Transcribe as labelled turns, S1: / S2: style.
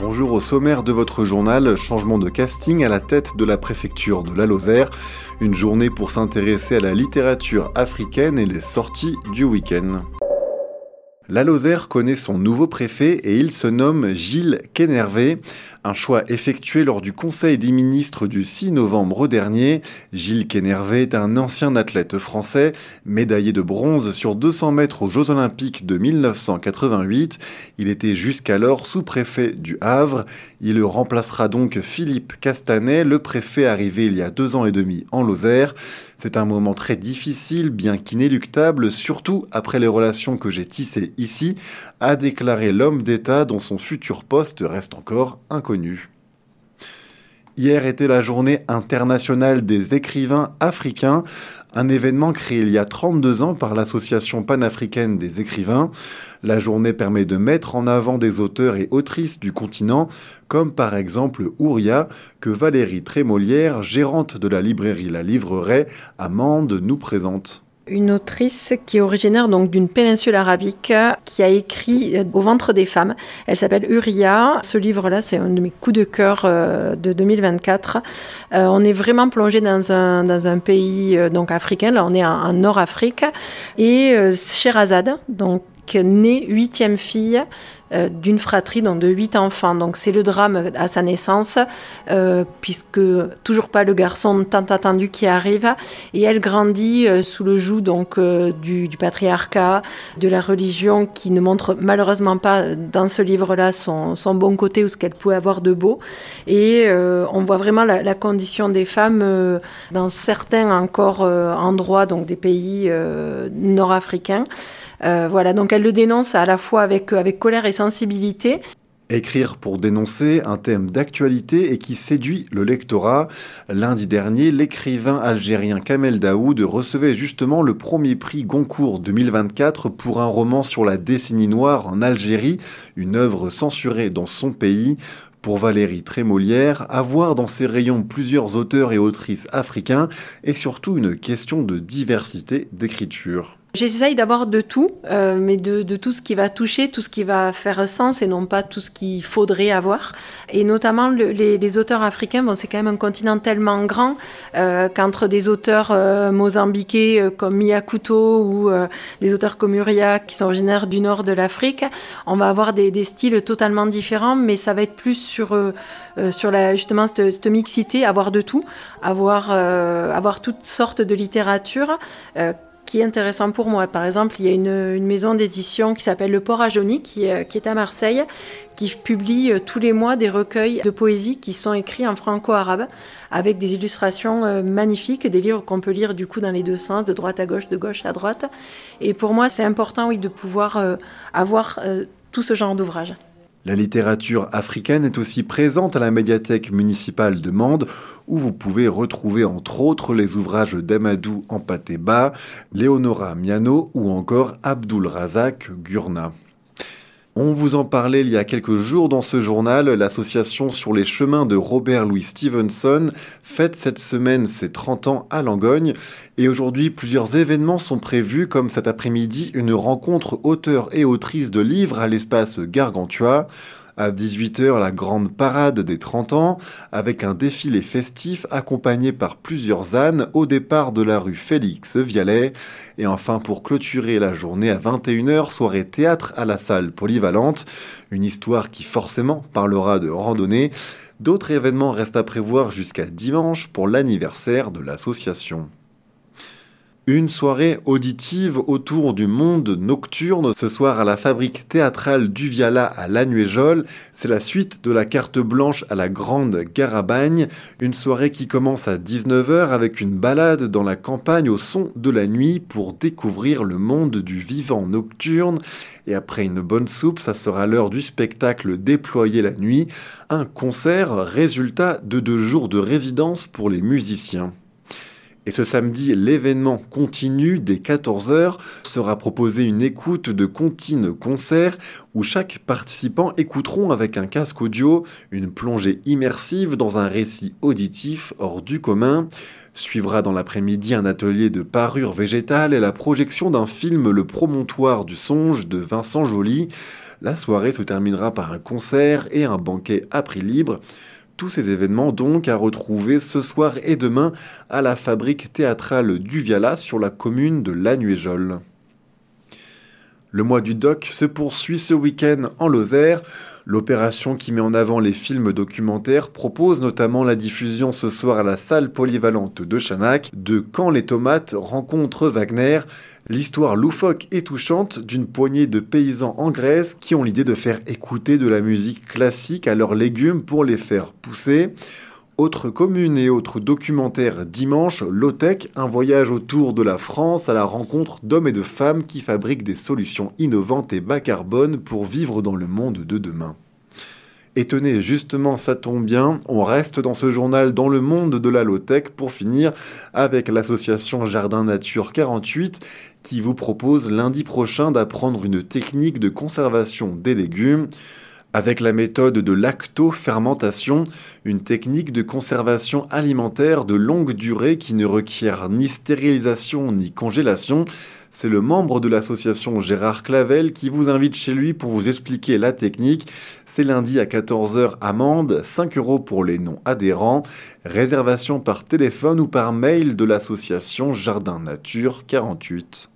S1: Bonjour, au sommaire de votre journal, changement de casting à la tête de la préfecture de la Lozère. Une journée pour s'intéresser à la littérature africaine et les sorties du week-end. La Lozère connaît son nouveau préfet et il se nomme Gilles Quénervé. Un choix effectué lors du Conseil des ministres du 6 novembre dernier. Gilles Quénervé est un ancien athlète français, médaillé de bronze sur 200 mètres aux Jeux Olympiques de 1988. Il était jusqu'alors sous-préfet du Havre. Il remplacera donc Philippe Castanet, le préfet arrivé il y a 2 ans et demi en Lozère. C'est un moment très difficile, bien qu'inéluctable, surtout après les relations que j'ai tissées ici, a déclaré l'homme d'État dont son futur poste reste encore inconnu. Hier était la journée internationale des écrivains africains, un événement créé il y a 32 ans par l'Association panafricaine des écrivains. La journée permet de mettre en avant des auteurs et autrices du continent, comme par exemple Ouria, que Valérie Trémolière, gérante de la librairie La Livreraie, à Mende, nous présente.
S2: Une autrice qui est originaire donc d'une péninsule arabique, qui a écrit Au ventre des femmes. Elle s'appelle Ouria. Ce livre-là, c'est un de mes coups de cœur de 2024. On est vraiment plongé dans un pays donc africain. Là, on est en Nord-Afrique. Et Sherazade, donc née 8e fille d'une fratrie donc de 8 enfants. Donc c'est le drame à sa naissance, puisque toujours pas le garçon tant attendu qui arrive. Et elle grandit sous le joug donc du patriarcat, de la religion qui ne montre malheureusement pas dans ce livre-là son bon côté ou ce qu'elle pouvait avoir de beau. Et on voit vraiment la condition des femmes dans certains encore endroits donc des pays nord-africains. Voilà, donc elle le dénonce à la fois avec colère et sensibilité.
S1: Écrire pour dénoncer, un thème d'actualité et qui séduit le lectorat. Lundi dernier, l'écrivain algérien Kamel Daoud recevait justement le premier prix Goncourt 2024 pour un roman sur la décennie noire en Algérie, une œuvre censurée dans son pays. Pour Valérie Trémolière, avoir dans ses rayons plusieurs auteurs et autrices africains est surtout une question de diversité d'écriture.
S2: J'essaye d'avoir de tout, mais de tout ce qui va toucher, tout ce qui va faire sens et non pas tout ce qu'il faudrait avoir. Et notamment les auteurs africains, bon, c'est quand même un continent tellement grand qu'entre des auteurs mozambiquais comme Mia Couto ou des auteurs comme Ouria qui sont originaires du nord de l'Afrique, on va avoir des styles totalement différents, mais ça va être plus sur justement cette mixité, avoir de tout, avoir toutes sortes de littérature. Qui est intéressant pour moi. Par exemple, il y a une maison d'édition qui s'appelle Le Port à Jauny, qui est à Marseille, qui publie tous les mois des recueils de poésie qui sont écrits en franco-arabe, avec des illustrations magnifiques, des livres qu'on peut lire du coup dans les deux sens, de droite à gauche, de gauche à droite. Et pour moi, c'est important de pouvoir avoir tout ce genre d'ouvrages.
S1: La littérature africaine est aussi présente à la médiathèque municipale de Mende, où vous pouvez retrouver entre autres les ouvrages d'Amadou Hampâté-Bâ, Léonora Miano ou encore Abdul Razak Gurna. On vous en parlait il y a quelques jours dans ce journal, l'association sur les chemins de Robert Louis Stevenson fête cette semaine ses 30 ans à Langogne. Et aujourd'hui, plusieurs événements sont prévus, comme cet après-midi, une rencontre auteurs et autrices de livres à l'espace Gargantua. À 18h, la grande parade des 30 ans, avec un défilé festif accompagné par plusieurs ânes au départ de la rue Félix Vialet. Et enfin, pour clôturer la journée à 21h, soirée théâtre à la salle polyvalente. Une histoire qui forcément parlera de randonnée. D'autres événements restent à prévoir jusqu'à dimanche pour l'anniversaire de l'association. Une soirée auditive autour du monde nocturne ce soir à la fabrique théâtrale du Viala à Lanuéjol. C'est la suite de la carte blanche à la Grande Garabagne. Une soirée qui commence à 19h avec une balade dans la campagne au son de la nuit pour découvrir le monde du vivant nocturne. Et après une bonne soupe, ça sera l'heure du spectacle Déployer la nuit. Un concert résultat de 2 jours de résidence pour les musiciens. Et ce samedi, l'événement continue dès 14 h. Sera proposée une écoute de comptines-concerts où chaque participant écouteront avec un casque audio une plongée immersive dans un récit auditif hors du commun. Suivra dans l'après-midi un atelier de parure végétale et la projection d'un film Le Promontoire du Songe de Vincent Joly. La soirée se terminera par un concert et un banquet à prix libre. Tous ces événements donc à retrouver ce soir et demain à la Fabrique théâtrale du Viala sur la commune de Lanuéjouls. Le mois du doc se poursuit ce week-end en Lozère. L'opération qui met en avant les films documentaires propose notamment la diffusion ce soir à la salle polyvalente de Chanac de Quand les tomates rencontrent Wagner, l'histoire loufoque et touchante d'une poignée de paysans en Grèce qui ont l'idée de faire écouter de la musique classique à leurs légumes pour les faire pousser. Autre commune et autres documentaires dimanche, Lotech, un voyage autour de la France à la rencontre d'hommes et de femmes qui fabriquent des solutions innovantes et bas carbone pour vivre dans le monde de demain. Et tenez, justement, ça tombe bien, on reste dans ce journal dans le monde de la low-tech pour finir avec l'association Jardin Nature 48 qui vous propose lundi prochain d'apprendre une technique de conservation des légumes. Avec la méthode de lactofermentation, une technique de conservation alimentaire de longue durée qui ne requiert ni stérilisation ni congélation. C'est le membre de l'association Gérard Clavel qui vous invite chez lui pour vous expliquer la technique. C'est lundi à 14 h à Mende, 5 € pour les non-adhérents. Réservation par téléphone ou par mail de l'association Jardin Nature 48.